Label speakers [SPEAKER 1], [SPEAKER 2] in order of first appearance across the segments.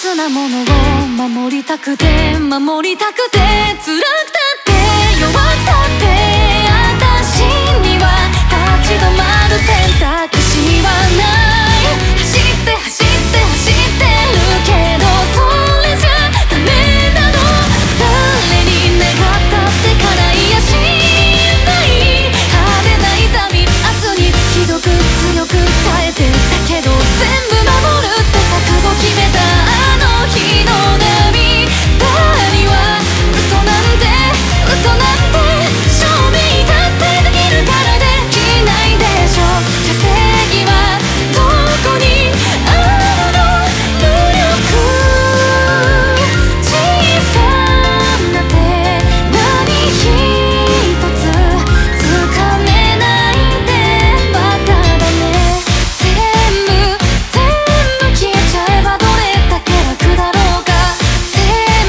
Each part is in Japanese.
[SPEAKER 1] 切なものを守りたくて守りたくて、辛くたって弱くたって私には立ち止まる選択肢はない。走って走って走ってるけどそれじゃダメなの。誰に願ったって叶いやしない派手な痛み、圧にひどく強く耐えてたけど全部守るって覚悟決めたあの日の涙には嘘なんて嘘なんて証明だってできるからできないでしょ。じゃ正義はどこにあるの。無力小さな手何一つ掴めないでバカだね。全部消えちゃえばどれだけ楽だろうか。全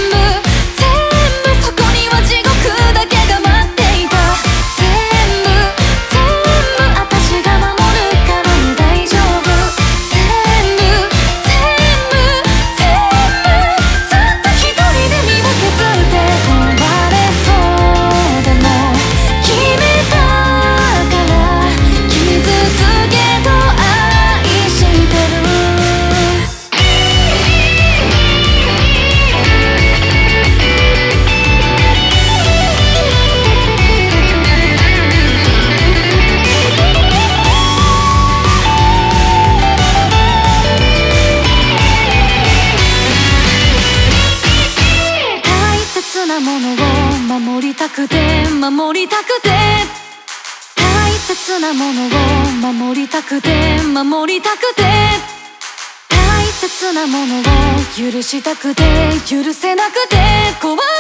[SPEAKER 1] 部そこには地獄だけが待っていた。全部私が守るからね大丈夫。全部ずっと一人で身を削って壊れそうでも決めたから傷つけと愛してる。大切なものを守りたくて守りたくて、大切なものを守りたくて守りたくて、大切なものを許したくて許せなくて怖い。